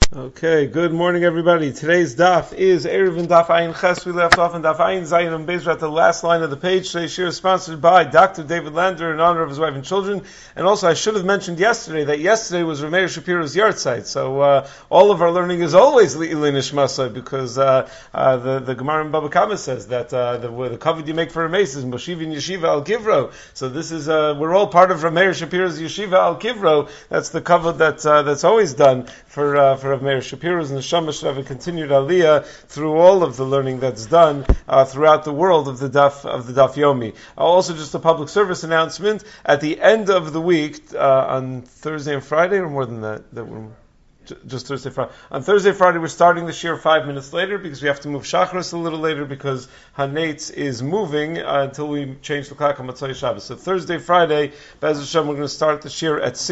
Okay, good morning everybody. Today's daf is Erev and Daf Ayin Ches. We left off in Daf Ayin Zayin and Beis. We're at the last line of the page. Today's shir is sponsored by Dr. David Lander in honor of his wife and children. And also I should have mentioned yesterday that yesterday was Rameir Shapiro's yahrzeit. So all of our learning is always Le'ilin Ishmasai because the Gemara in Baba Kama says that the cover you make for Rameis is Moshivin Yeshiva Al Kivro. So this is we're all part of Rameir Shapiro's Yeshiva Al Kivro. That's the cover that's always done for Meir Shapiro's neshama should have a continued aliyah through all of the learning that's done throughout the world of the Daf Yomi. Also, just a public service announcement: at the end of the week, on Thursday and Friday, or more than that, just Thursday, Friday. On Thursday, Friday, we're starting the shir 5 minutes later because we have to move Shachris a little later because Hanetz is moving until we change the clock on Matzai Shabbos. So Thursday, Friday, Be'ez Hashem, we're going to start the shir at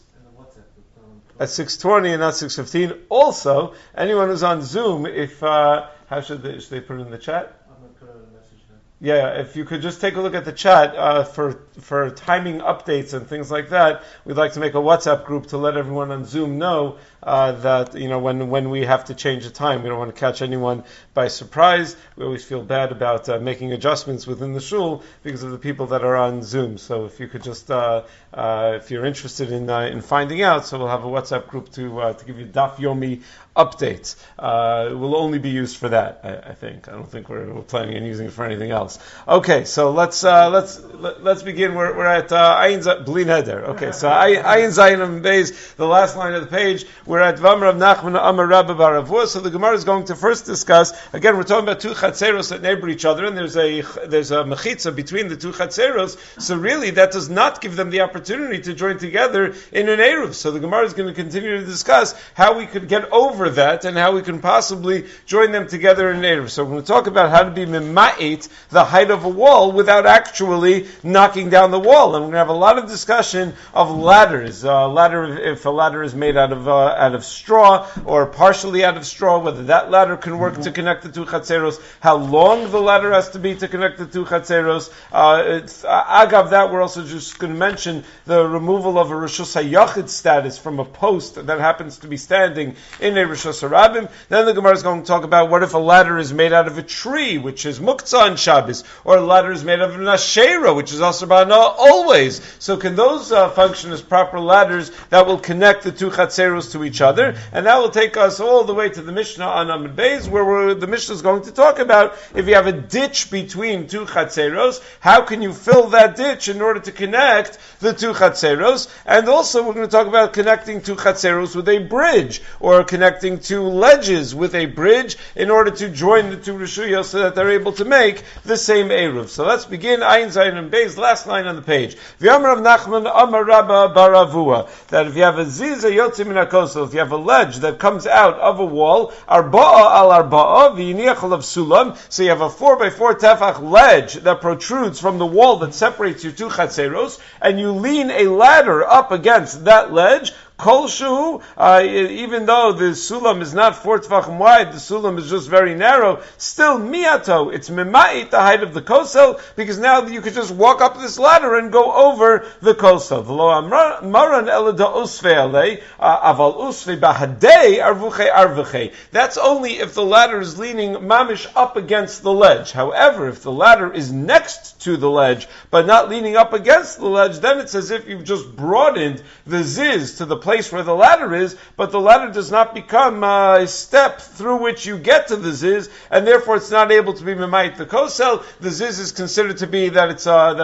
6:20 and not 6:15. Also, anyone who's on Zoom, if how should they put it in the chat? I'm going to put out a message now. Yeah, if you could just take a look at the chat for timing updates and things like that. We'd like to make a WhatsApp group to let everyone on Zoom know that when we have to change the time. We don't want to catch anyone by surprise. We always feel bad about making adjustments within the shul because of the people that are on Zoom. So if you could just if you're interested in finding out, so we'll have a WhatsApp group to give you Daf Yomi updates. It will only be used for that, I think. I don't think we're planning on using it for anything else. Okay, so let's begin. We're at Ayin Blin Heder. Okay, so Ayin Zayin and Beis, the last line of the page. We're at Vamrav Nachman Amar Rabba Baravua. So the Gemara is going to first discuss. Again, we're talking about two chatzeros that neighbor each other, and there's a mechitza between the two chatzeros. So really, that does not give them the opportunity to join together in an eruv. So the Gemara is going to continue to discuss how we could get over that and how we can possibly join them together in an eruv. So we're going to talk about how to be mima'it the height of a wall without actually knocking down the wall. And we're going to have a lot of discussion of ladders. If a ladder is made out of straw or partially out of straw, whether that ladder can work to connect the two chatzeros, how long the ladder has to be to connect the two chatzeros. Agav that, we're also just going to mention the removal of a Rishus HaYachid status from a post that happens to be standing in a Rishus HaRabim. Then the Gemara is going to talk about what if a ladder is made out of a tree, which is Muktzah on Shabbos, or a ladder is made of an Ashera, which is also Bana always. So can those function as proper ladders that will connect the two chatzeros to each other? And that will take us all the way to the Mishnah on Amud Beis, where the Mishnah is going to talk about if you have a ditch between two chatzeros, how can you fill that ditch in order to connect the two chatzeros? And also we're going to talk about connecting two chatzeros with a bridge, or connecting two ledges with a bridge in order to join the two rishuyos so that they're able to make the same eruv. So let's begin. Ayin Zayin and Beis, last line on the page. V'yamar Rav Nachman Amar Rabba Baravua, that if you have a ziza yotzi min hakosel, if you have a ledge that comes out of a wall, arba'a al arba'a v'yiniach alav sulam, so you have a 4x4 tefach ledge that protrudes from the wall that separates your two chatzeros, and you lean a ladder up against that ledge. Kolshu, even though the sulam is not 4 tefachim wide, the sulam is just very narrow, still miato, it's mima'it, the height of the kosel, because now you could just walk up this ladder and go over the kosel. V'lo amaran elada usve alei, aval usve bahadei arvuche arvuche. That's only if the ladder is leaning mamish up against the ledge. However, if the ladder is next to the ledge, but not leaning up against the ledge, then it's as if you've just broadened the ziz to the place where the ladder is, but the ladder does not become a step through which you get to the ziz, and therefore it's not able to be memayit the kosel. The ziz is considered to be that it's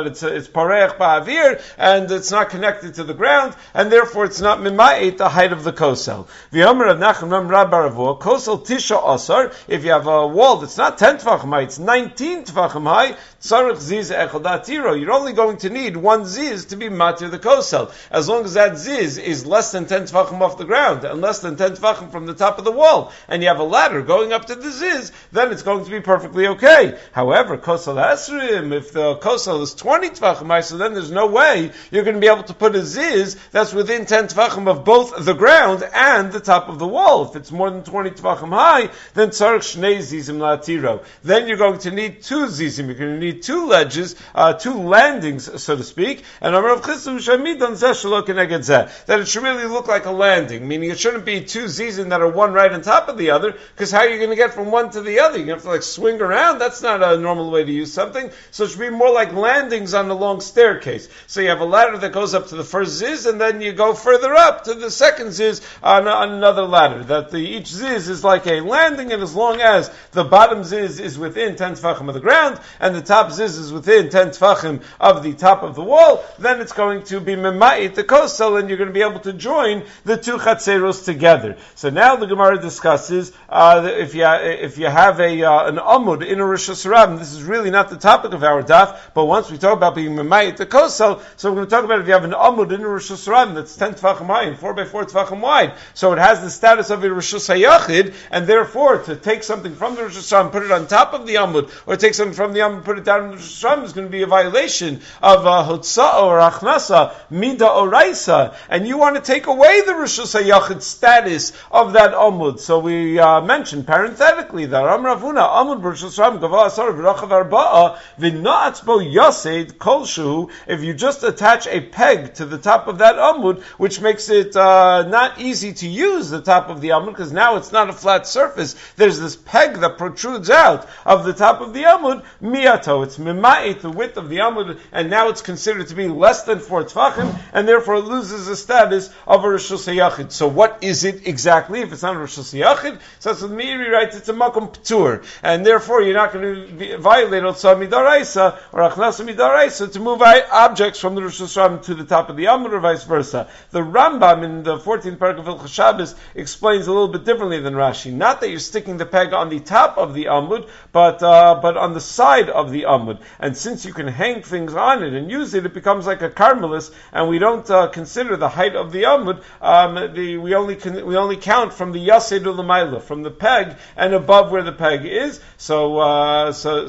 pareach ba'avir, and it's not connected to the ground, and therefore it's not memayit the height of the kosel. V'yomer Rav Nachman Rabba Baravua, kosel tisha asar, if you have a wall that's not 10 tefachim high, it's 19 tefachim high, tzarich ziz echad atiro. You're only going to need one ziz to be matir the kosel. As long as that ziz is less than 10 tefachim off the ground and less than 10 tefachim from the top of the wall, and you have a ladder going up to the ziz, then it's going to be perfectly okay. However, kosel asrim, if the kosel is 20 tefachim high, so then there's no way you're going to be able to put a ziz that's within 10 tefachim of both the ground and the top of the wall. If it's more than 20 tefachim high, then tzarich shnei zizim latiro. Then you're going to need two zizim. You're going to need be two ledges, two landings, so to speak, and that it should really look like a landing, meaning it shouldn't be two zizim that are one right on top of the other, because how are you going to get from one to the other? You're going to have to swing around. That's not a normal way to use something. So it should be more like landings on a long staircase. So you have a ladder that goes up to the first ziz, and then you go further up to the second ziz on another ladder. That each ziz is like a landing, and as long as the bottom ziz is within 10 tefachim of the ground, and the top ziz is within 10 tefachim of the top of the wall, then it's going to be mema'it the kosel, and you're going to be able to join the two chatzeros together. So now the Gemara discusses if you have an amud in a Rosh Hashanah. This is really not the topic of our daf, but once we talk about being mema'it the kosel, so we're going to talk about if you have an amud in a Rosh Hashanah that's 10 tefachim high and 4 by 4 tefachim wide. So it has the status of a Rosh Hayachid, and therefore to take something from the Rosh Hashanah and put it on top of the amud, or take something from the amud and put it down in the Rosh Hashanah is going to be a violation of hotzah or achnasa, mida or raisa, and you want to take away the Rosh Hayachid status of that amud. So we mentioned parenthetically that Ram Ravuna amud Rosh Hashanah gava asar v'rachav arba'a v'na'atz bo yased kolshu. If you just attach a peg to the top of that amud, which makes it not easy to use the top of the amud, because now it's not a flat surface. There's this peg that protrudes out of the top of the amud. Miyato, it's mima'it, the width of the amud, and now it's considered to be less than 4 tefachim, and therefore it loses the status of a Rosh Hayachid. So what is it exactly? If it's not a Rosh Hayachid, so that's what Meiri writes, it's a makom p'tur, and therefore you're not going to violate Otzah midaraisa or Achnasa midaraisa to move objects from the Rosh Hashanah to the top of the amud, or vice versa. The Rambam in the 14th paragraph of Hilchos Shabbos explains a little bit differently than Rashi. Not that you're sticking the peg on the top of the amud, but on the side of the amud. And since you can hang things on it and use it, it becomes like a carmelis, and we don't consider the height of the amud. We only count from the yased l'mayla, from the peg and above where the peg is. So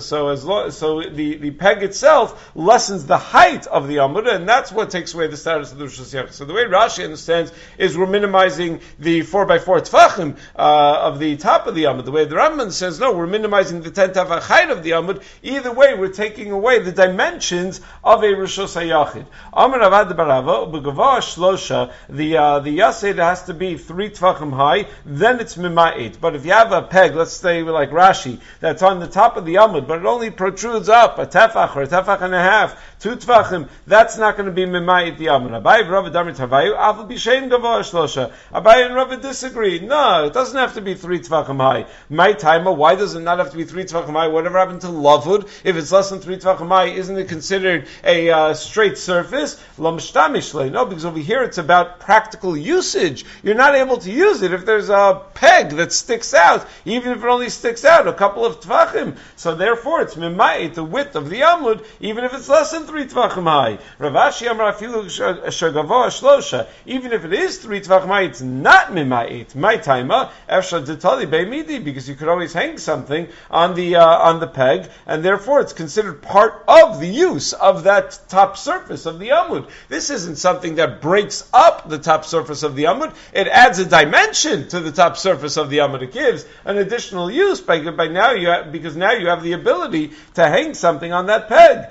the peg itself lessens the height of the amud, and that's what takes away the status of the Rosh Hashanah. So the way Rashi understands is we're minimizing the 4 by 4 tefachim of the top of the amud. The way the Rambam says, no, we're minimizing the 10 tefach height of the amud. Either way, we're taking away the dimensions of a Rosh Hayachid. Amar Avad Barava, B'gavah Shlosha, the yased has to be 3 tefachim high, then it's mima'it. But if you have a peg, let's say like Rashi, that's on the top of the amud, but it only protrudes up a tefach or a tefach and a half, 2 tefachim, that's not going to be mima'it the amud. Abaye Rav Damar Tavayu, Aval B'Shein Gavah Shlosha. Abaye and Rav disagree. No, it doesn't have to be 3 tefachim high. My timer, why does it not have to be 3 tefachim high? Whatever happened to lavud? If it's less than 3 tefachim high, isn't it considered a straight surface? No, because over here it's about practical usage. You're not able to use it if there's a peg that sticks out, even if it only sticks out a couple of tefachim. So therefore it's mima'it, the width of the amud, even if it's less than 3 tefachim high. Rav Ashi Amar afilu shagavoh shlosha. Even if it is 3 tefachim high, it's not mima'it. My timer, efshar detali beimidi, because you could always hang something on the peg, and therefore it's considered part of the use of that top surface of the amud. This isn't something that breaks up the top surface of the amud. It adds a dimension to the top surface of the amud. It gives an additional use because now you have the ability to hang something on that peg.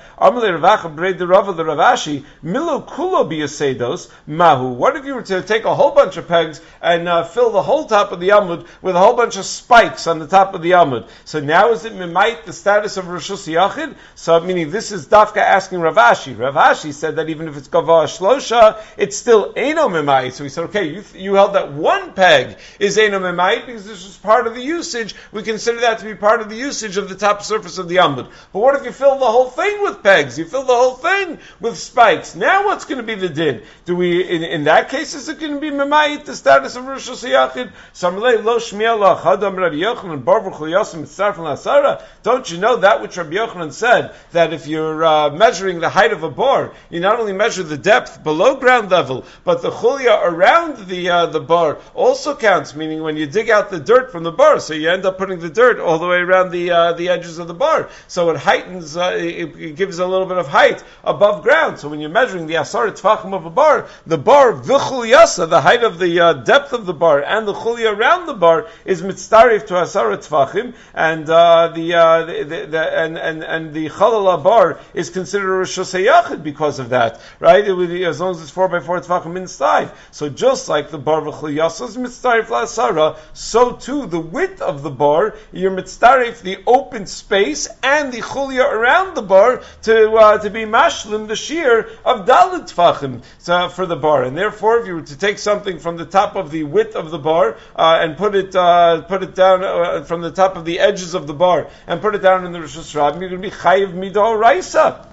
What if you were to take a whole bunch of pegs and fill the whole top of the amud with a whole bunch of spikes on the top of the amud? So now is it mimait the status of Rosh Hayachid? So meaning this is Dafka asking Rav Ashi. Rav Ashi said that even if it's Gavah Shlosha, it's still Eino Mimait. So he said, okay, you held that one peg is Eino Mimait because this was part of the usage. We consider that to be part of the usage of the top surface of the amud. But what if you fill the whole thing with pegs? You fill the whole thing with spikes. Now what's going to be the din? Do we, in that case, is it going to be Mimait, the status of Rosh Hayachid? Don't you know that which Rabbi Yochanan said, that if you're measuring the height of a bar, you not only measure the depth below ground level, but the chulia around the bar also counts, meaning when you dig out the dirt from the bar, so you end up putting the dirt all the way around the edges of the bar. So it heightens, it gives a little bit of height height above ground. So when you're measuring the asar tfachim of a bar, the bar v'chulyasa, the height of the depth of the bar, and the chulya around the bar is mitzdarif to asar tfachim, and the chalala bar is considered a rishus hayachid because of that, right? It would, as long as it's 4x4 tfachim inside. So just like the bar v'chulyasa is mitzdarif la'asara, so too the width of the bar, you're mitzdarif the open space and the chulya around the bar to be mashlim the shear of dalit tfachim for the bar. And therefore, if you were to take something from the top of the width of the bar and put it down from the top of the edges of the bar and put it down in the Rosh Hashanah, you're going to be chayiv midah raisa.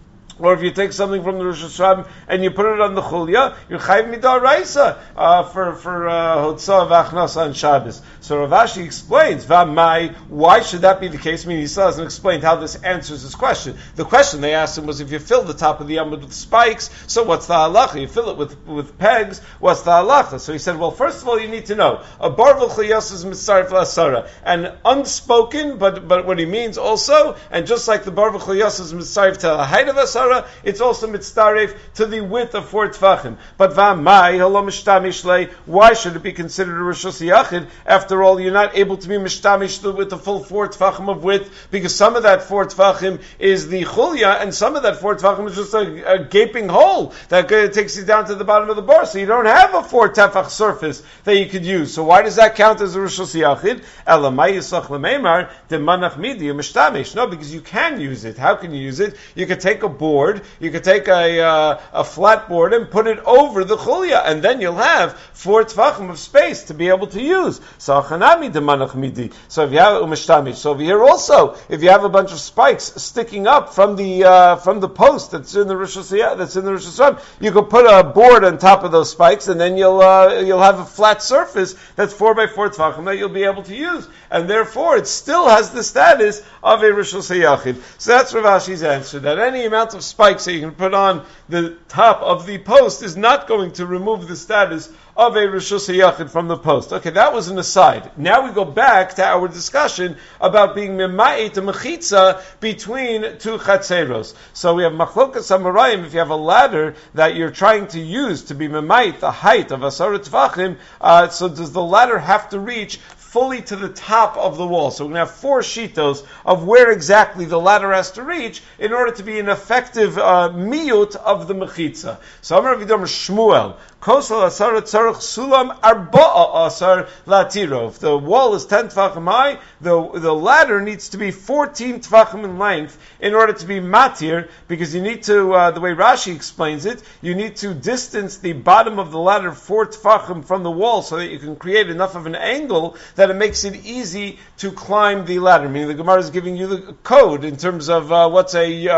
Or if you take something from the Rosh Hashanah and you put it on the chulya, you're chayiv midah raisa for hotzah v'achnasa on Shabbos. So Rav Ashi explains, V'amai, why should that be the case? I mean, he still hasn't explained how this answers his question. The question they asked him was, if you fill the top of the yamud with spikes, so what's the halacha? You fill it with pegs, what's the halacha? So he said, well, first of all, you need to know, a bar v'chayas is mitzaref l'asara, and unspoken, but what he means also, and just like the bar v'chayas is mitzaref to the height of asara, it's also mitzdaref to the width of 4 tfachim. But v'amai halom mishtamish lei, why should it be considered a rishus yachid? After all, you're not able to be mishtamish with the full 4 tfachim of width, because some of that 4 tfachim is the chulya, and some of that 4 tfachim is just a gaping hole that takes you down to the bottom of the bar. So you don't have a 4 tefach surface that you could use. So why does that count as a rishus yachid? Elamai yisach lemeimar demanach midi mishtamish. No, because you can use it. How can you use it? You could take a board. You could take a flat board and put it over the chulya, and then you'll have 4 tfachim of space to be able to use. So chanami demanach midi. So if you have umishtamish, so over here also, if you have a bunch of spikes sticking up from the post that's in the Rosh Hashanah, you could put a board on top of those spikes, and then you'll have a flat surface that's 4x4 tfachim that you'll be able to use, and therefore it still has the status of a rishus hayachid. So that's Rav Ashi's answer, that any amount of spikes that you can put on the top of the post is not going to remove the status of a rishus hayachid from the post. Okay, that was an aside. Now we go back to our discussion about being mema'et a mechitza between 2 chatzeros. So we have machlokas amarayim. If you have a ladder that you're trying to use to be mema'et the height of asar tvachim, so does the ladder have to reach fully to the top of the wall? So we're going to have 4 shitos of where exactly the ladder has to reach in order to be an effective miyut of the mechitza. So Amar Vidam Shmuel, Kosal asar tzarich sulam arba'a asar latiro. If the wall is 10 tfachim high, the ladder needs to be 14 tfachim in length in order to be matir, because you need to, the way Rashi explains it, you need to distance the bottom of the ladder 4 tfachim from the wall so that you can create enough of an angle that it makes it easy to climb the ladder. Meaning the Gemara is giving you the code in terms of what's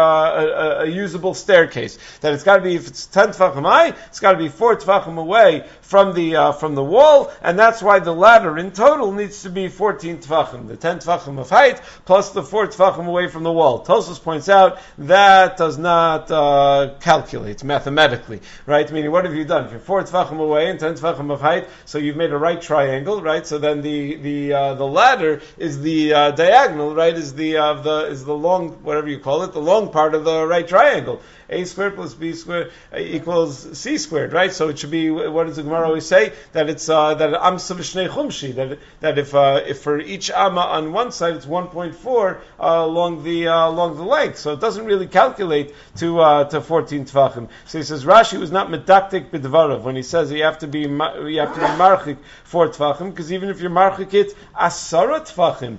a usable staircase. That it's got to be, if it's 10 tfachim high, it's got to be 4 tfachim away from the wall, and that's why the ladder in total needs to be 14 tfachim. The 10 tfachim of height plus the 4 tfachim away from the wall. Tosfos points out that does not calculate mathematically, right? Meaning, what have you done? If you're 4 tfachim away and 10 tfachim of height, so you've made a right triangle, right? So then the ladder is the diagonal, right? Is the long, whatever you call it, the long part of the right triangle. A squared plus B squared equals C squared, right? So it should be, what does the Gemara always say? That it's that amsa v'shnei chumshi. That if for each amma on one side it's 1.4 along the length, so it doesn't really calculate to 14 tefachim. So he says Rashi was not medaktik b'dvarav when he says you have to be marchik 4 tefachim, because even if you're marchik it asara tefachim,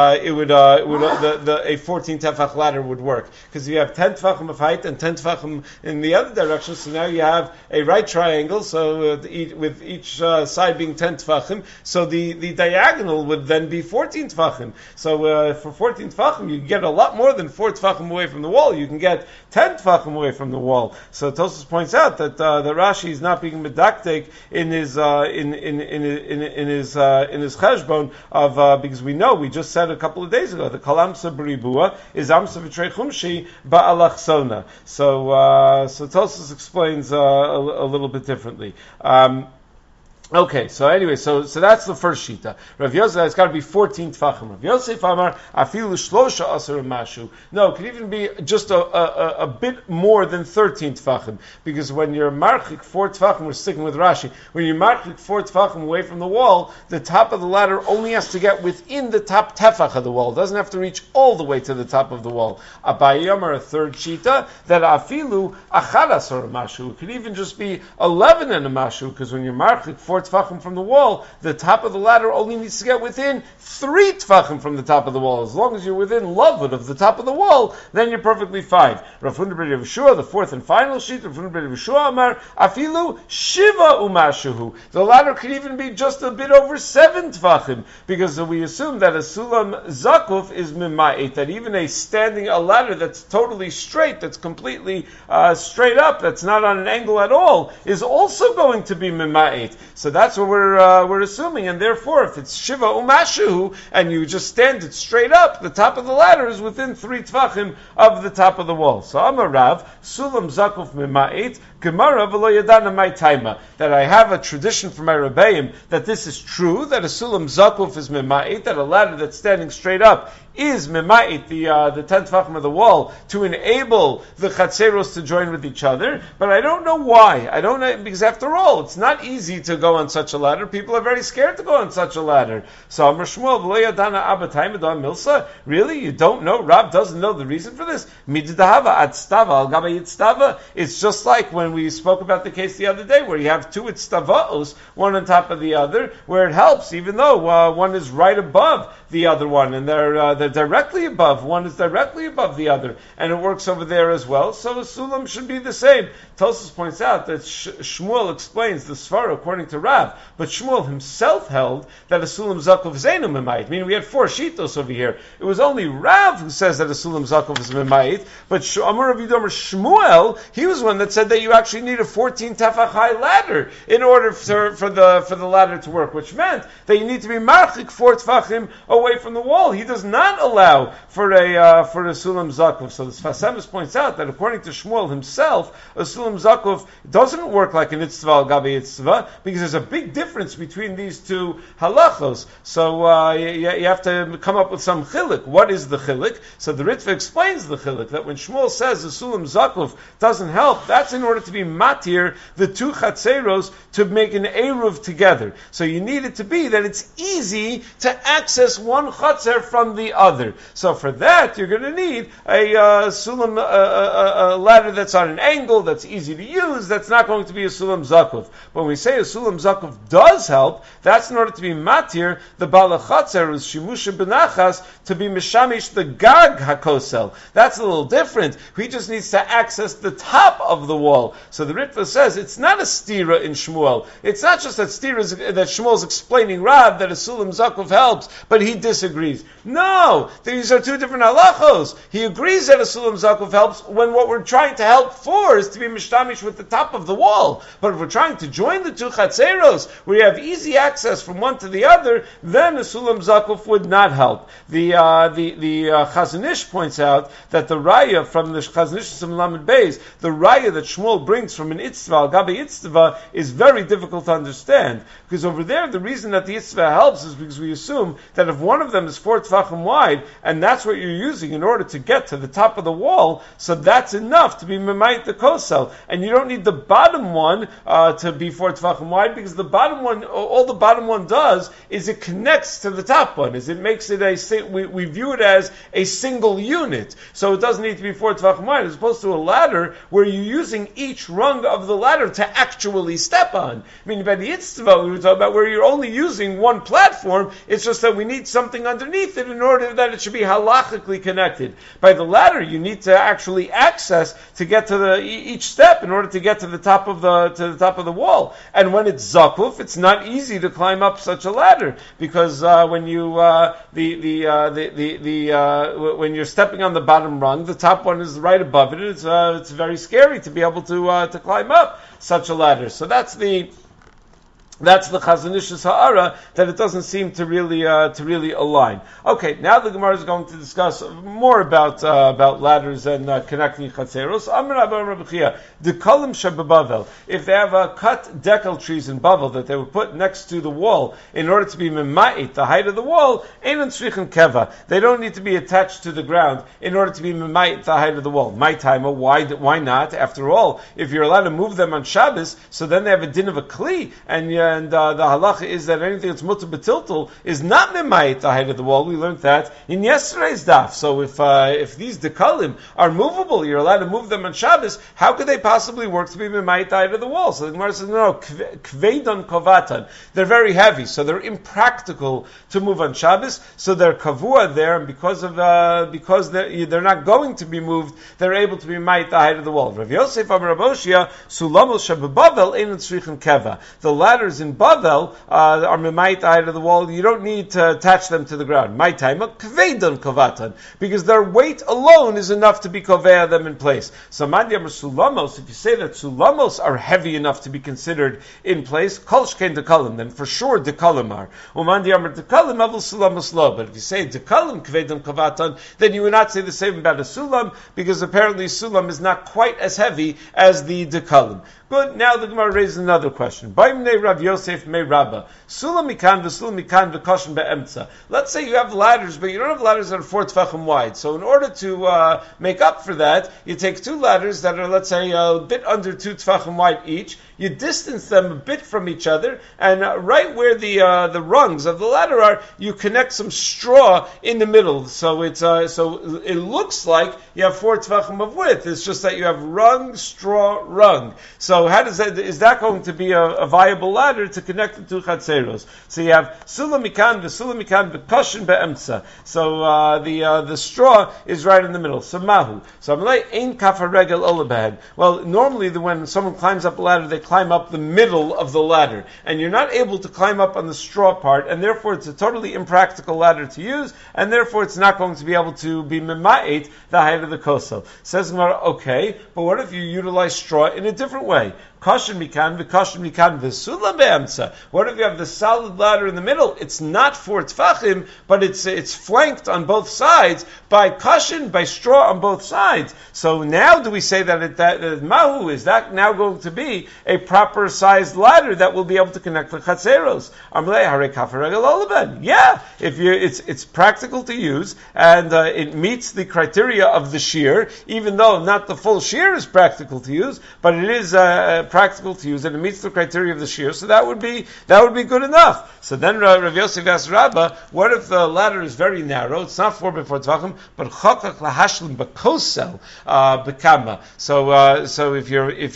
a 14 tefach ladder would work, because you have 10 tefachim of height and 10 tefachim in the other direction, so now you have a right triangle, so with each side being 10 tefachim, so the diagonal would then be 14 tefachim. So for 14 tefachim, you get a lot more than 4 tefachim away from the wall. You can get 10 tefachim away from the wall. So Tosfos points out that Rashi is not being medaktek in his cheshbon of because we just said a couple of days ago the kol amsa b'ribua is amsa v'trei chumshi ba'alachsona. So Tosfos explains a little bit differently. Okay, so anyway, so that's the first shita. Rav Yosef, it's got to be 14 tfachim. Rav Yosef Amar afilu shlosha asar mashu. No, it could even be just a bit more than 13 tfachim, because when you're marchik 4 tfachim, we're sticking with Rashi. When you're marchik 4 tfachim away from the wall, the top of the ladder only has to get within the top tefach of the wall. It doesn't have to reach all the way to the top of the wall. Abaye Amar, a third shita, that afilu achad asar mashu. It could even just be 11 and a mashu, because when you're marchik 4 tfachim from the wall, the top of the ladder only needs to get within 3 tfachim from the top of the wall. As long as you're within lovud of the top of the wall, then you're perfectly fine. Rav Huna ben Yehoshua, the fourth and final sheet, Rav Huna ben Yehoshua Amar, afilu shiva umashuhu. The ladder could even be just a bit over 7 tfachim, because we assume that a sulam zakuf is mima'et, that even a ladder that's totally straight, that's completely straight up, that's not on an angle at all, is also going to be mima'et. So that's what we're assuming, and therefore, if it's shiva umashu and you just stand it straight up, the top of the ladder is within 3 tfachim of the top of the wall. So Amar Rav, sulam zakuf mima'et, Gemara v'lo yadana my taima. That I have a tradition from my Rebbeim that this is true, that a sulam zakuf is mima'et, that a ladder that's standing straight up is mima'et, the 10 tfachim of the wall, to enable the chatzeros to join with each other. But I don't know why. I don't know, because after all, it's not easy to go on such a ladder. People are very scared to go on such a ladder. So Amar Shmuel, v'lo yadana abba taima da milsa. Really? You don't know? Rab doesn't know the reason for this? Mididahava ad stava al gaba yitztava. It's just like when we spoke about the case the other day, where you have 2 itztavaos, one on top of the other, where it helps, even though one is right above the other one, and they're directly above. One is directly above the other, and it works over there as well. So a sulam should be the same. Tosfos points out that Shmuel explains the svara according to Rav, but Shmuel himself held that a sulam zakov is enu mimayit. Meaning we had 4 shitos over here. It was only Rav who says that a sulam zakov is mimayit, but Amar Rav Yidomer Shmuel, he was one that said that you actually need a 14 tefach high ladder in order for the ladder to work, which meant that you need to be marchik 4 tefachim away from the wall. He does not allow for a sulam zakuf. So the Sfas Emes points out that according to Shmuel himself, a sulam zakuf doesn't work like an itzva al gabi itzva, because there's a big difference between these 2 halachos. So you have to come up with some chilik. What is the chilik? So the Ritva explains the chilik, that when Shmuel says a sulam zakuf doesn't help, that's in order to be matir the 2 chatzeros to make an eruv together. So you need it to be that it's easy to access one chatzer from the other. So for that, you're going to need a sulam, a ladder that's on an angle, that's easy to use, that's not going to be a sulam zakuf. But when we say a sulam zakuf does help, that's in order to be matir the balachatzer is shimusha benachas to be mishamish the gag hakosel. That's a little different. He just needs to access the top of the wall. So the Ritva says it's not a stira in Shmuel. It's not just that Shmuel's explaining Rav that a sulam zakuf helps, but he disagrees. No, these are 2 different halachos. He agrees that a sulam zakuf helps when what we're trying to help for is to be mishtamish with the top of the wall. But if we're trying to join the 2 chatzeros, where you have easy access from one to the other, then a sulam zakuf would not help. The Chazon Ish points out that the raya from the Chazon Ish Lamed Beis, the raya that Shmuel brings from an itzva al gabi itzva is very difficult to understand, because over there the reason that the itzva helps is because we assume that if one of them is 4 tefachim wide, and that's what you're using in order to get to the top of the wall, so that's enough to be memayit the kosel, and you don't need the bottom one to be 4 tefachim wide, because the bottom one, all the bottom one does is it connects to the top one, is it makes it we view it as a single unit, so it doesn't need to be 4 tefachim wide, as opposed to a ladder where you're using each rung of the ladder to actually step on. I mean, by the itzva we were talking about where you're only using one platform, it's just that we need something underneath it in order that it should be halachically connected. By the ladder, you need to actually access to get to each step in order to get to the top of the wall. And when it's zakuf, it's not easy to climb up such a ladder, because when you're stepping on the bottom rung, the top one is right above it. It's very scary to be able to climb up such a ladder. So that's the That's the Chazon Ish's ha'ara, that it doesn't seem to really align. Okay, now the Gemara is going to discuss more about ladders and connecting chatzeros. Amar Rabbi Chia, the Kalim Shebabavel, if they have cut decal trees in Bavel that they would put next to the wall in order to be mema'it, the height of the wall, einan tzrichen keva. They don't need to be attached to the ground in order to be mema'it, the height of the wall. My time, why not? After all, if you're allowed to move them on Shabbos, so then they have a din of a kli, and the halacha is that anything that's mutter betiltul is not memayit the height of the wall. We learned that in yesterday's daf. So if these dekalim are movable, you're allowed to move them on Shabbos. How could they possibly work to be memayit the height of the wall? So the Gemara says, no, kveidon kovatan. They're very heavy, so they're impractical to move on Shabbos. So they're kavua there, and because they're not going to be moved, they're able to be memayit the height of the wall. Rav Yosef Amar Raboshia Sulamos Shebabavel Einan Tzrichen Keva. The ladders in Bavel are memayit the height of the wall. You don't need to attach them to the ground. My time, kveidon kovatan, because their weight alone is enough to be kovea them in place. So mandiyam sulamos, if you say that sulamos are heavy enough to be considered in place, kol shkein dekalim, then for sure dekalim are. Umandiyam dekalim avul sulamos lo. But if you say dekalim kveidon kovatan, then you would not say the same about a sulam, because apparently sulam is not quite as heavy as the dekalim. Good. Now the Gemara raises another question. Baimnei Rav Yosef mei Rabba. Sulam mikan v'koshen be'emtza. Let's say you have ladders, but you don't have ladders that are 4 tefachim wide. So in order to make up for that, you take two ladders that are, let's say, a bit under 2 tefachim wide each. You distance them a bit from each other, and right where the rungs of the ladder are, you connect some straw in the middle. So it looks like you have 4 tefachim of width. It's just that you have rung, straw, rung. So how is that going to be a viable ladder to connect the two chatzeros? So you have sulamikan v'koshen be'emtza. So the straw is right in the middle. So mahu. So I'm like ein kafar regel olabed. Well, normally when someone climbs up a ladder, they climb up the middle of the ladder, and you're not able to climb up on the straw part, and therefore it's a totally impractical ladder to use, and therefore it's not going to be able to be mema'it the height of the kosel. Says Gemara, okay, but what if you utilize straw in a different way? Kashin mikan v'sulam be'emtza. What if you have the solid ladder in the middle? It's not 4 tefachim, but it's flanked on both sides by kashin, by straw on both sides. So now do we say that mahu, is that now going to be a proper sized ladder that will be able to connect the chatzeros? Yeah, it's practical to use, and it meets the criteria of the shear, even though not the full shear is practical to use, but it is practical to use, and it meets the criteria of the shear, so that would be good enough. So then Rav Yosef asked Rabbah, what if the ladder is very narrow? It's not 4 by 4 tvachim, but chakak lahashlim bakosel bekama. So if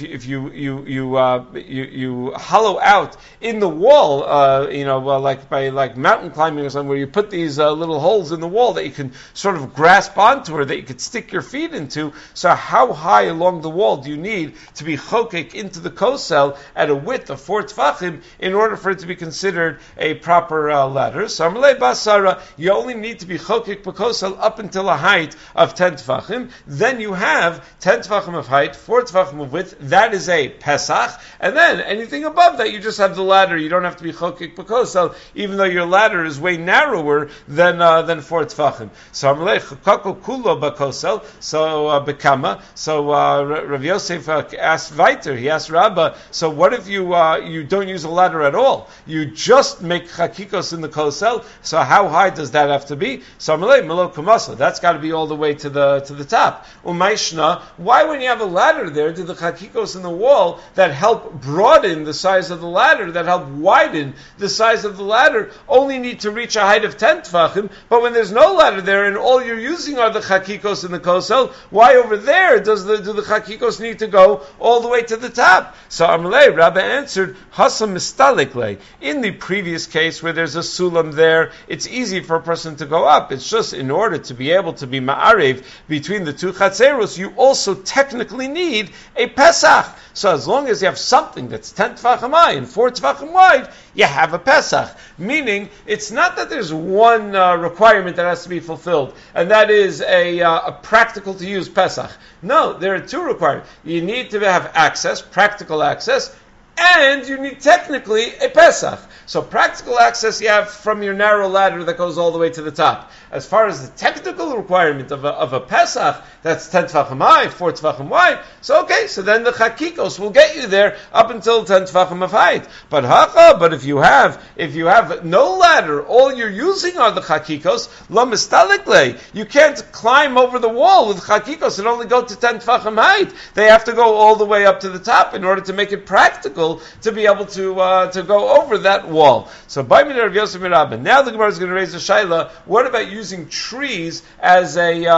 you hollow out in the wall, like mountain climbing or something, where you put these little holes in the wall that you can sort of grasp onto, or that you could stick your feet into. So how high along the wall do you need to be chokek into the kosel at a width of 4 tefachim in order for it to be considered a proper ladder? So Amalei Basara, you only need to be chokek b'kosel up until a height of 10 tefachim. Then you have 10 tefachim of height, 4 tefachim of width. That is a pesach. And then anything above that, you just have the ladder. You don't have to be chokek b'kosel, even though your ladder is way narrower than 4 tefachim. So Amalei chakako kulo b'kosel. So bekama. So Rav Yosef asked weiter. He asked Rabbah, so what if you don't use a ladder at all? You just make chakikos in the kosel. So how high does that have to be? So Amalei Melo Kumasa. That's got to be all the way to the top. Umayshna. Why, when you have a ladder there, do the chakikos in the wall that help broaden the size of the ladder, that help widen the size of the ladder, only need to reach a height of 10 tefachim? But when there's no ladder there and all you're using are the chakikos in the kosel, why over there do the chakikos need to go all the way to the top? So Amalei, Rabbah answered, Hasam mistalikle. In the previous case where there's a sulam there, it's easy for a person to go up. It's just in order to be able to be ma'arev between the two chatzeros, you also technically need a pesach. So as long as you have something that's 10 tefachim high and 4 tefachim wide, you have a pesach. Meaning, it's not that there's one requirement that has to be fulfilled, and that is a practical to use pesach. No, there are 2 requirements. You need to have access, practical access, and you need technically a Pesach. So practical access you have from your narrow ladder that goes all the way to the top. As far as the technical requirement of a Pesach, that's 10 Tvachim high, 4 Tvachim wide, so okay, so then the Chakikos will get you there up until 10 Tvachim of height. But if you have no ladder, all you're using are the Chakikos, lo mistalikle, you can't climb over the wall with Chakikos and only go to 10 Tvachim height. They have to go all the way up to the top in order to make it practical to be able to go over that wall. So by Rav Yosef Mirabba, now the Gemara is going to raise a shaila. What about using trees as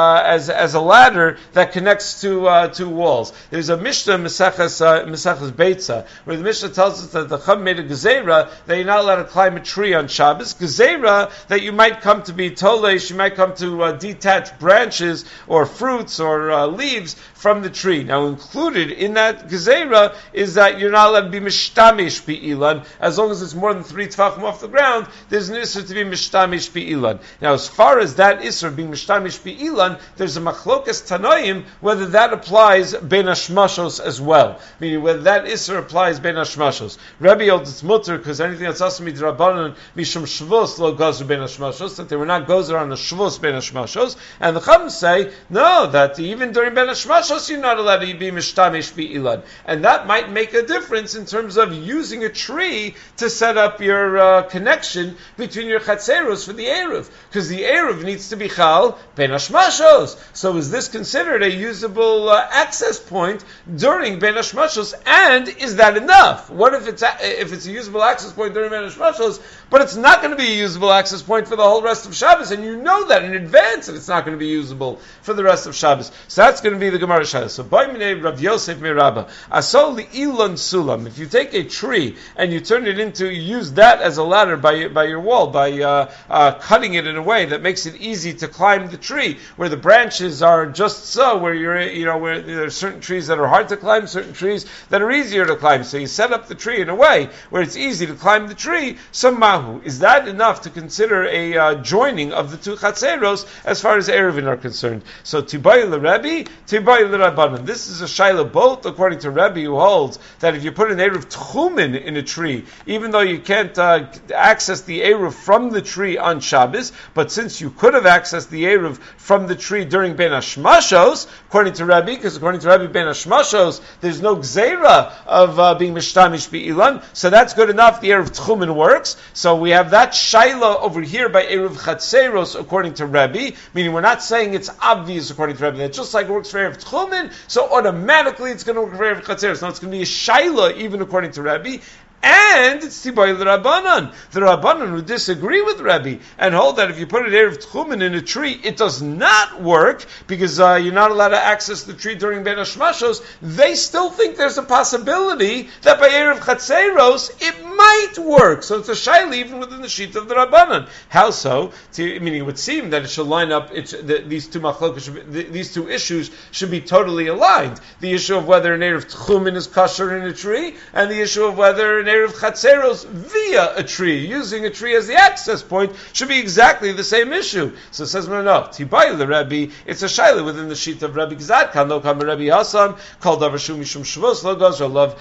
a ladder that connects to walls? There's a Mishnah Mesachas Beitza where the Mishnah tells us that the Chum made a gezerah that you're not allowed to climb a tree on Shabbos. Gezerah that you might come to be tolesh, you might come to detach branches or fruits or leaves from the tree. Now included in that gezerah is that you're not allowed to be mishtamish bi'ilan as long as it's more than 3 tefachim off the ground. There's an issur to be mishtamish bi'ilan. Now as far as that issur being mishtamish bi'ilan, there's a machlokas tanoim whether that applies ben hashmashos as well, meaning whether that issur applies ben hashmashos. Rabbi holds it's mutter because anything that's also midrabanan mishum shvus lo gozer ben hashmashos, that they were not gozer on the shvus ben hashmashos, and the chum say no, that even during ben hashmashos you're not allowed to be mishtamish bi'ilan, and that might make a difference in terms of using a tree to set up your connection between your chatzeros for the Eruv, because the Eruv needs to be chal ben hashmashos. So is this considered a usable access point during ben hashmashos, and is that enough? What if it's a usable access point during ben hashmashos, but it's not going to be a usable access point for the whole rest of Shabbos, and you know that in advance that it's not going to be usable for the rest of Shabbos? So that's going to be the Gemara Shayla. So by Minei Rav Yosef Mirabba, Asol li'ilan sulam. If you take a tree and you turn it into, use that as a ladder by your wall, by cutting it in a way that makes it easy to climb the tree, where the branches are just so, where where there are certain trees that are hard to climb, certain trees that are easier to climb. So you set up the tree in a way where it's easy to climb the tree. So mahu, is that enough to consider a joining of the two chatzeros as far as Eruvin are concerned? So Tibai l'Rebbe, Tibai l'Rabbanan. This is a shaila both according to Rebbe, who holds that if you put an Eruv Tchumen in a tree, even though you can't access the Eruv from the tree on Shabbos, but since you could have accessed the Eruv from the tree during Ben Hashmashos, according to Rebbe, because according to Rebbe, Ben Hashmashos, there's no gzeira of being mishtamish bi'ilan, so that's good enough. The Eruv Tchumen works. So we have that shaila over here by Eruv Chatzeros according to Rebbe, meaning we're not saying it's obvious according to Rebbe that just like it works for Eruv Tchumen, so automatically it's going to work for Eruv Chatzeros. No, it's going to be a shaila even according to Rebbe. And it's Tibai l'Rabbanan. The Rabbanan who disagree with Rebbe and hold that if you put an Eruv Tchumen in a tree, it does not work because you're not allowed to access the tree during Ben Hashmashos. They still think there's a possibility that by Eruv Chatzeros it might work. So it's a shaila even within the sheet of the Rabbanan. How so? Meaning it would seem that it should line up. These two issues should be totally aligned. The issue of whether an Eruv Tchumen is kosher in a tree, and the issue of whether an Eruv Chatzeros via a tree, using a tree as the access point, should be exactly the same issue. So it says, no, Tibai l'Rebbe, it's a shaila within the sheet of Rebbe Gzad, kan lo kam Rebbe Hasan, kol davar shu mishum shvos, lo gozer lov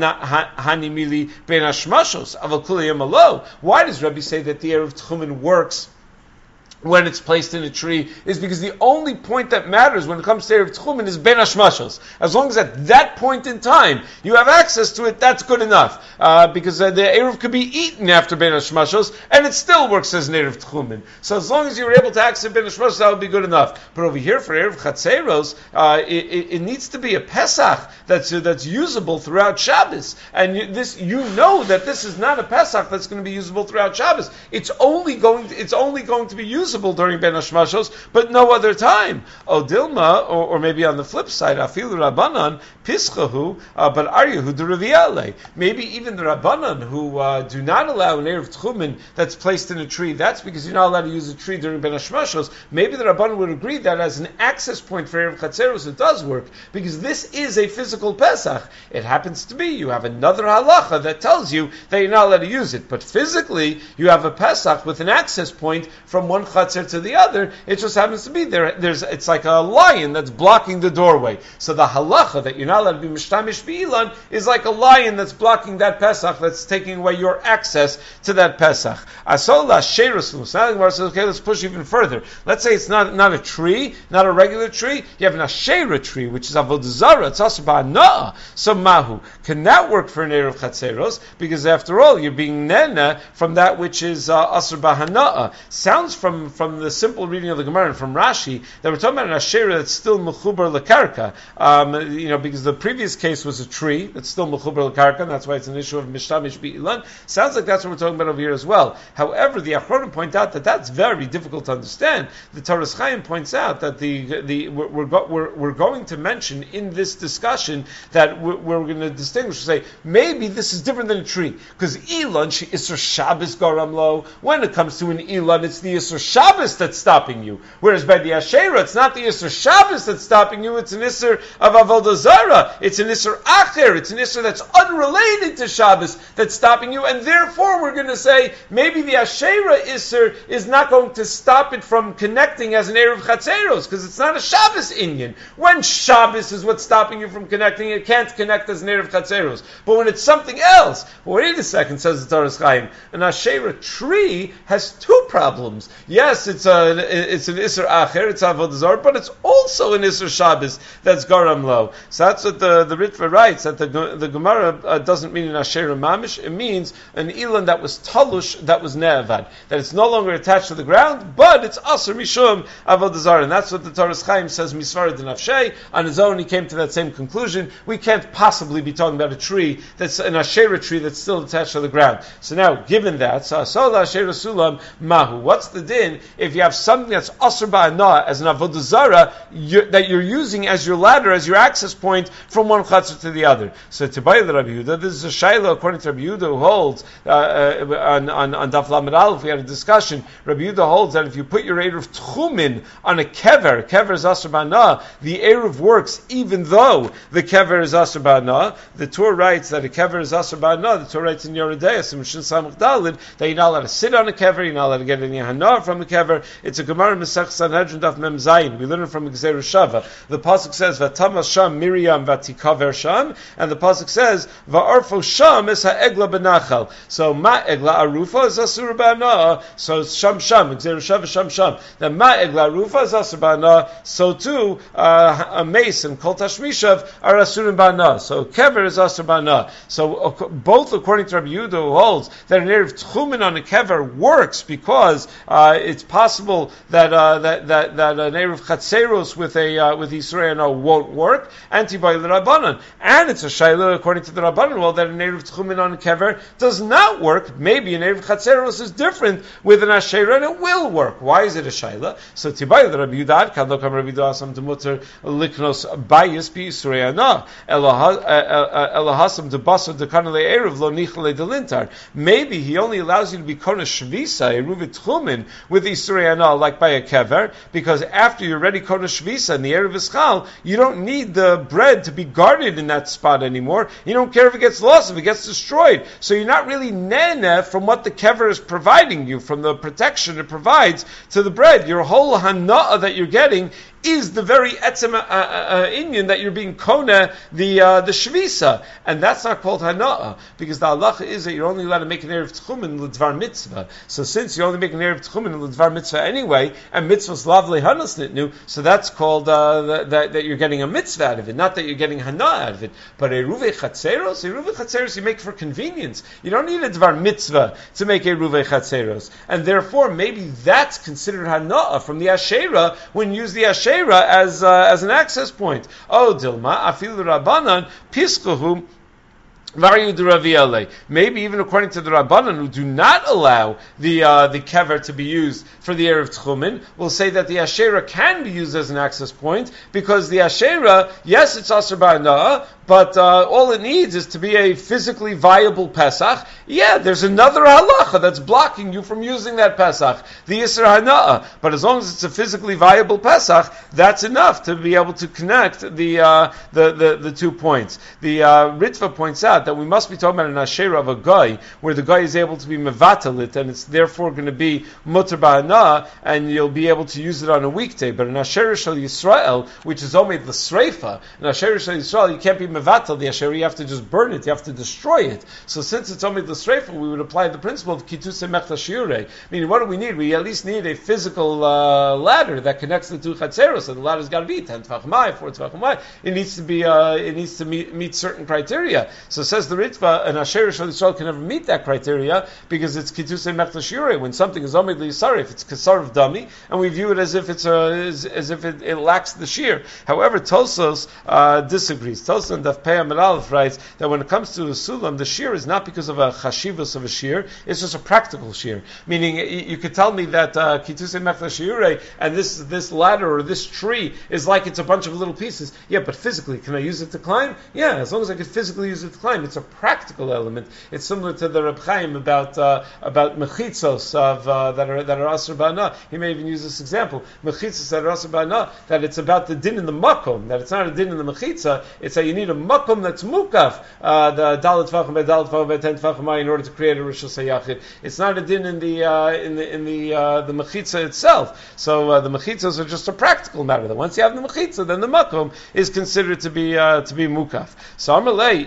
hanimili ben hashmashos, aval kuliyam alo. Why does Rebbe say that the Eruv Tchumen works when it's placed in a tree? Is because the only point that matters when it comes to Eruv Tchumen is Ben Hashmashos. As long as at that point in time you have access to it, that's good enough. Because the Eruv could be eaten after Ben Hashmashos, and it still works as an Eruv Tchumen. So as long as you're able to access Ben Hashmashos, that would be good enough. But over here for Eruv Chatzeros, it needs to be a Pesach that's usable throughout Shabbos. And you know that this is not a Pesach that's going to be usable throughout Shabbos. It's only going to be usable during Ben Hashmashos, but no other time. Odilma, or maybe on the flip side, Afilu Rabbanan, Pischahu, but Aryahu Duraviale. Maybe even the Rabbanan who do not allow an Eruv Tchumen that's placed in a tree, that's because you're not allowed to use a tree during Ben Hashmashos. Maybe the Rabbanan would agree that as an access point for Eruv Chatzeros it does work, because this is a physical Pesach. It happens to be, you have another halacha that tells you that you're not allowed to use it, but physically you have a Pesach with an access point from one Chatzer Chatzir to the other, it just happens to be it's like a lion that's blocking the doorway. So the halacha that you're not allowed to be mishtamish b'ilan is like a lion that's blocking that Pesach, that's taking away your access to that Pesach. Asola sheirus. Now the Gemara says, okay, let's push even further. Let's say it's not a tree, not a regular tree. You have an ashera tree, which is avodah zarah. It's also ba'ana'ah. So mahu, can that work for an erev chatzeros? Because after all, you're being nena from that which is asr b'hana'ah. Sounds from the simple reading of the Gemara and from Rashi that we're talking about an ashera that's still mechubar lekarka. Because the previous case was a tree that's still mechubar lekarka, and that's why it's an issue of mishtamish bi'ilan. Sounds like that's what we're talking about over here as well. However, the Achronim point out that that's very difficult to understand. The Toras Chaim points out that we're going to mention in this discussion that we're going to distinguish, say maybe this is different than a tree because ilan she isur Shabbos garam lo. When it comes to an ilan, it's the isur Shabbos that's stopping you. Whereas by the Asherah, it's not the isur Shabbos that's stopping you. It's an isur of avodah zarah. It's an isur acher. It's an isur that's unrelated to Shabbos that's stopping you, and therefore we're going to say maybe the Asherah isur is not going to stop it from connecting as an erev chatzeros because it's not a Shabbos inyan. When Shabbos is what's stopping you from connecting, it can't connect as an erev chatzeros. But when it's something else, wait a second, says the Toras Chaim, an Asherah tree has two problems. Yes, it's an isur acher, it's avodah zarah, but it's also an isur Shabbos that's garam lo. So that's what the Ritva writes, that the Gemara doesn't mean an Asherah mamish, it means an ilan that was talush, that was ne'avad, that it's no longer attached to the ground, but it's asr mishum avodah zarah. And that's what the Toras Chaim says, misvarad denafshei. On his own, he came to that same conclusion. We can't possibly be talking about a tree that's an Asherah tree that's still attached to the ground. So now, given that, so Asherah sulam mahu. What's the din if you have something that's asr ba'anah as an avodah zarah that you're using as your ladder, as your access point from one chatzor to the other? So to buy the Rabbi Yehuda, this is a shayla according to Rabbi Yehuda who holds on Daf Lamed Aleph. We had a discussion. Rabbi Yehuda holds that if you put your eruv tchumin on a kever is asr ba'anah, the eruv works even though the kever is asr ba'anah. The Torah writes that a kever is asr ba'anah. The Torah writes in Yoreh De'ah, Simon Samach Dalid, that you're not allowed to sit on a kever, you're not allowed to get any hana from a kever. It's a Gemara Mesech Sanhedrin Daf Mem Zayin. We learn it from Gzeira Shava. The pasuk says Vatamas Sham Miriam Vatikaver Sham, and the pasuk says Va'arfo Sham es ha'egla benachal. So ma egla arufa is asur ba'anah. So Sham Gzeira Shava Sham. The ma egla arufa is asur ba'anah. So too a mace and kol tashmishav are asurim ba'anah. So kever is asur ba'anah. So both according to Rabbi Yehuda, who holds that an erev tchumin on a kever works because it's possible that an erev chatzeros with Yisrael won't work, anti-bay l'Rabbanan, and it's a shayla according to the Rabbanan, well, that an erev tchumin on a kever does not work. Maybe an erev chatzeros is different with an asherah and it will work. Why is it a shayla? So tibay the Rabbi Yehuda kadlokam Rabbi Yehuda asam demuter liknos bayis bi Yisrael elahasam debasar dekanale erev lo nichle delintar. Maybe he only allows you to be kona shvisa eruvit tchumin with Yisrael like by a kever, because after you're ready kona shvisa and the erev is chal, you don't need the bread to be guarded in that spot anymore. You don't care if it gets lost, if it gets destroyed. So you're not really nene from what the kever is providing you, from the protection it provides to the bread. Your whole hana'ah that you're getting is the very etzem inyan that you're being kona the shvisa, and that's not called hana'ah, because the halacha is that you're only allowed to make an erev tchumen l'dvar mitzvah. So since you only make an erev tchumen l'dvar mitzvah anyway, and mitzvah's lavlei hanas nitnu, so that's called that you're getting a mitzvah out of it, not that you're getting hana'ah out of it. But eruvei chatzeros you make for convenience. You don't need a dvar mitzvah to make eruvei chatzeros, and therefore maybe that's considered hana'ah from the asherah when you use the asherah as an access point. Oh, Dilma, Afil Rabbanan, Piskahu, maybe even according to the Rabbanan, who do not allow the kever to be used for the erev tchumen, will say that the asherah can be used as an access point, because the asherah, yes, it's asher ba'anah, but all it needs is to be a physically viable Pesach. Yeah, there's another halacha that's blocking you from using that Pesach, the Yisra Hana'ah. But as long as it's a physically viable Pesach, that's enough to be able to connect the 2 points. The Ritva points out pshat that we must be talking about an asherah of a guy, where the guy is able to be mevatalit, and it's therefore going to be mutter ba'ana, and you'll be able to use it on a weekday. But an asherah shel Yisrael, which is only the sreifa, an asherah shel Yisrael, you can't be mevatal the asherah, you have to just burn it, you have to destroy it. So since it's only the sreifa, we would apply the principle of kituse mechta shiurei. Meaning, what do we need? We at least need a physical ladder that connects the two chatzeros, and the ladder's got to be 10 tefach mai, 4 tefach mai. It needs to be, it needs to meet certain criteria. So says the Ritva, an asherah shel Yisrael can never meet that criteria because it's kituse mechta shiurei. When something is omid l'yisarif, if it's kasar of dummy, and we view it as if it's as if it lacks the shear. However, Tosos disagrees. Tosos and Daf Pei Amud Aleph writes that when it comes to the sulam, the shear is not because of a chashivus of a shear; it's just a practical shear. Meaning, you could tell me that kituse mechta shiurei and this ladder or this tree is like it's a bunch of little pieces. Yeah, but physically, can I use it to climb? Yeah, as long as I could physically use it to climb, it's a practical element. It's similar to the Reb Chaim about mechitzos of that are asur ba'ana. He may even use this example: mechitzos that are asur ba'ana. That it's about the din in the makom. That it's not a din in the mechitza. It's that you need a makom that's mukaf. The dalet tvachim by dalet tvachim by 10 tvachim in order to create a rishus hayachid. It's not a din in the mechitza itself. So the mechitzos are just a practical matter. That once you have the mechitza, then the makom is considered to be mukaf. So Amalei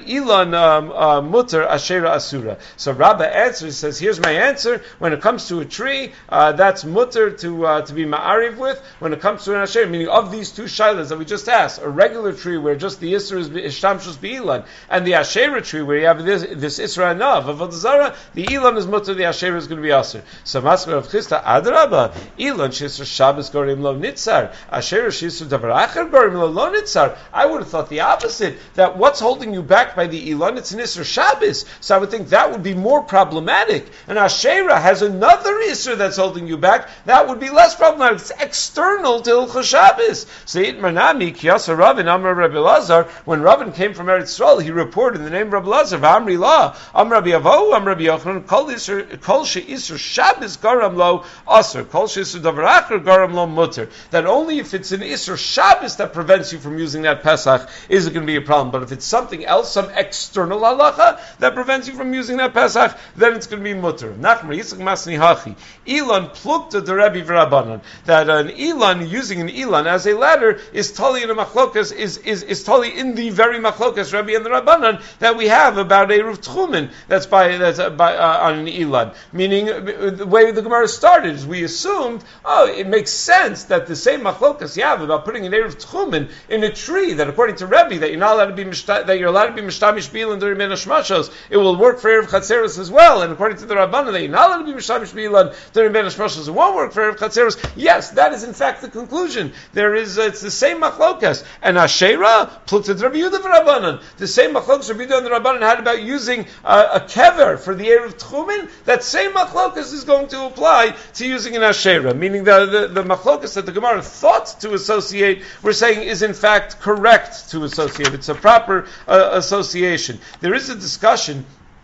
ilan mutter asherah asura. So Rabbah answers, says, here's my answer. When it comes to a tree, that's mutter to be ma'ariv with. When it comes to an asherah, meaning of these two shilas that we just asked, a regular tree where just the isra is ishtamshus be'ilan, and the asherah tree where you have this isra anav avodah zarah, the ilan is mutter, the asherah is going to be aser. So Maskar of Chisda adrabah ilan shisra Shabbos gorim lo nitzar asherah shisra davar acher gorim lo nitzar. I would have thought the opposite, that what's holding you back by the ilan, it's an isra Shabbos. So I would think that would be more problematic. And asherah has another isra that's holding you back. That would be less problematic. It's external to Hilchos Shabbos. So Manami Kiyasa Rabin Amar Rabbi Lazar. When Rabin came from Eretz Yisrael, he reported in the name of Rabbi Lazar, V'amri La, Am Rabbi Avohu, Am Rabbi Yochanan, Kol she'isur Shabbos garam lo aser, Kol she'isur davar acher garam lo mutter. That only if it's an isur Shabbos that prevents you from using that Pesach is it going to be a problem. But if it's something else, some external halacha that prevents you from using that Pesach, then it's going to be mutter. Nachmar Yitzchak Masni Hachi. Ilan plukta de Rabbi v'Rabbanan. That an ilan, using an ilan as a ladder, is totally in a machlokas, is totally in the very machlokas Rabbi and the Rabbanan that we have about a Eruv Tchumen that's by on an ilan. Meaning, the way the Gemara started is we assumed, it makes sense that the same machlokas you have about putting an Eruv Tchumen in a tree, that according to Rabbi that you're not allowed to be mishtamish bilan during Ben Hashmashos, it will work for Eruv Chatzeros as well. And according to the Rabbanan that you're not allowed to be mishtamish bilan during Ben Hashmashos, it won't work for Eruv Chatzeros. Yes, that is in fact the conclusion. It's the same machlokas. And Asherah, Plukta Rabbi Yehuda v'Rabbanan. The same machlokas Rabbi Yehuda and the Rabbanan had about using a kever for the Eruv Tchumen. That same machlokas is going to apply to using an Asherah. Meaning the machlokas that the Gemara thought to associate, we're saying is in fact correct to associate. It's a proper association. There is a discussion.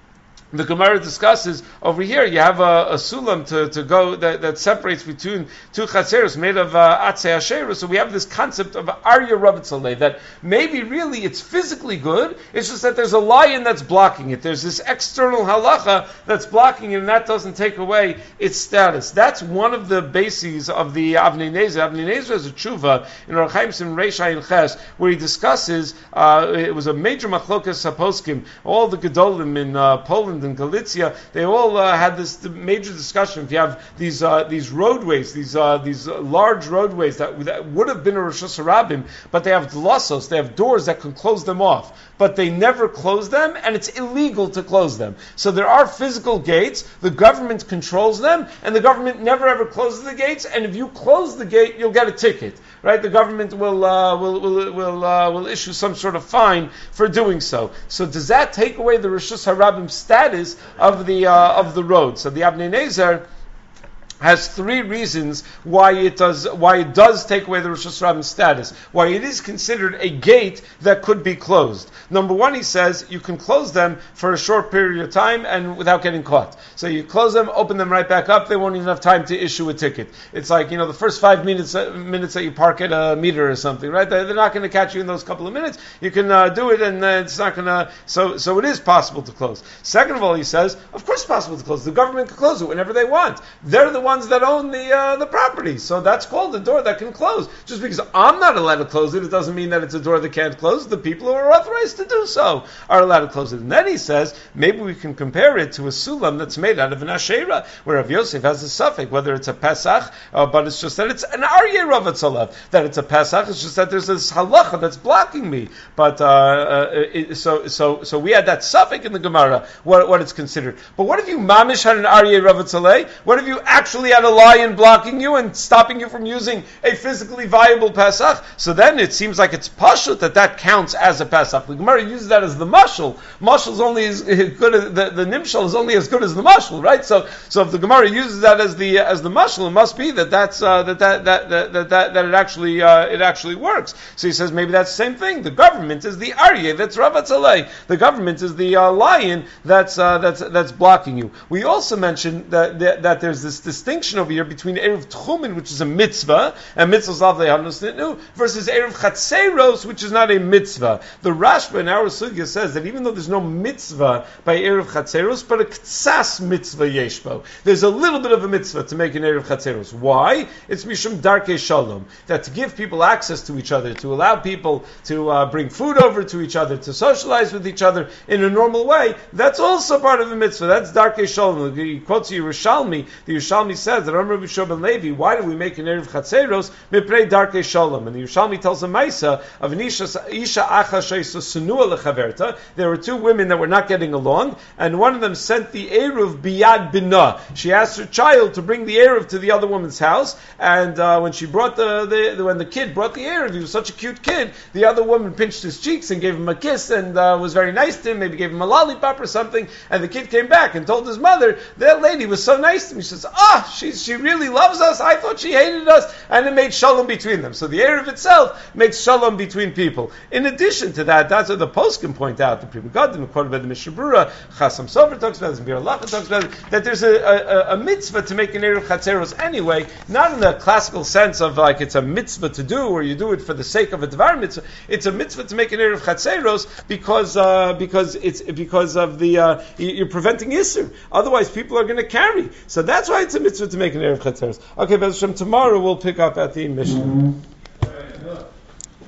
The Gemara discusses over here. You have a sulam to go that separates between two chatzeros made of atzei asherah. So we have this concept of arya rabitzaleh, that maybe really it's physically good. It's just that there's a lion that's blocking it. There's this external halacha that's blocking it, and that doesn't take away its status. That's one of the bases of the Avnei Nezer. Avnei Nezer has a tshuva in Orach Chaim Sim Reish Ayin Ches, where he discusses. It was a major machlokas haposkim. All the gedolim in Poland and Galicia, they all had this major discussion. If you have these roadways, these large roadways that would have been a Rosh Hashanah, but they have dlossos, they have doors that can close them off, but they never close them, and it's illegal to close them. So there are physical gates, the government controls them, and the government never ever closes the gates, and if you close the gate, you'll get a ticket. Right? The government will issue some sort of fine for doing so. So does that take away the Rishus HaRabim status of the road? So the Avnei Nezer has three reasons why it does take away the Rosh Hashanah's status, why it is considered a gate that could be closed. Number one, he says, you can close them for a short period of time and without getting caught. So you close them, open them right back up, they won't even have time to issue a ticket. It's like, the first 5 minutes that you park at a meter or something, right? They're not going to catch you in those couple of minutes. You can do it and it's not going to, so it is possible to close. Second of all, he says, of course it's possible to close. The government can close it whenever they want. They're the ones that own the property. So that's called a door that can close. Just because I'm not allowed to close it doesn't mean that it's a door that can't close. The people who are authorized to do so are allowed to close it. And then he says, maybe we can compare it to a sulam that's made out of an asherah, where Rav Yosef has a suffix, whether it's a Pesach, but it's just that it's an Aryeh Ravatzalav, that it's a Pesach, it's just that there's this halacha that's blocking me. But, so we had that suffix in the Gemara, what it's considered. But what if you mamish had an Aryeh Ravatzaleh? What if you actually had a lion blocking you and stopping you from using a physically viable Pesach? So then it seems like it's pashut that counts as a Pesach. The Gemara uses that as the mashal. Mashal is only as good as the nimshal is only as good as the mashal, right? So if the Gemara uses that as the mashal, it must be that it actually works. So he says maybe that's the same thing. The government is the Aryeh that's Ravatzaleh. The government is the lion that's blocking you. We also mentioned that there's this distinction over here between Erev Tchumen, which is a mitzvah, and mitzvahs lavlei hanus nitnu, versus Erev Chatzeros, which is not a mitzvah. The Rashba in our sugya says that even though there's no mitzvah by Erev Chatzeros, but a ktsas mitzvah yeshbo. There's a little bit of a mitzvah to make an Erev Chatzeros. Why? It's mishum darkei shalom, that to give people access to each other, to allow people to bring food over to each other, to socialize with each other in a normal way, that's also part of a mitzvah. That's darkei shalom. He quotes Yerushalmi. The Yerushalmi says that Amar B'Shua ben Levi, why do we make an Erev Chatzeros? Miprei darkei shalom. And the Yerushalmi tells a Maisa of an isha acha sheisa sunua lechaverta. There were two women that were not getting along, and one of them sent the Eruv biyad binah. She asked her child to bring the Eruv to the other woman's house, and when she brought when the kid brought the Eruv, he was such a cute kid, the other woman pinched his cheeks and gave him a kiss and was very nice to him, maybe gave him a lollipop or something, and the kid came back and told his mother, that lady was so nice to me. She says, she really loves us, I thought she hated us, and it made shalom between them. So the Eruv itself makes shalom between people. In addition to that, that's what the poskim point out, the Pri Megadim, quoted by the Mishnah Berurah, Chasam Sofer talks about it, and Bir Halacha talks about it, that there's a mitzvah to make an Erev Chatzeros anyway, not in the classical sense of like it's a mitzvah to do, or you do it for the sake of a Dvar mitzvah. It's a mitzvah to make an Erev Chatzeros because of the you're preventing Yisur. Otherwise, people are going to carry. So that's why it's a mitzvah to make an Erev Chatzeros. Okay, Bez Hashem, tomorrow we'll pick up at the Mishnah.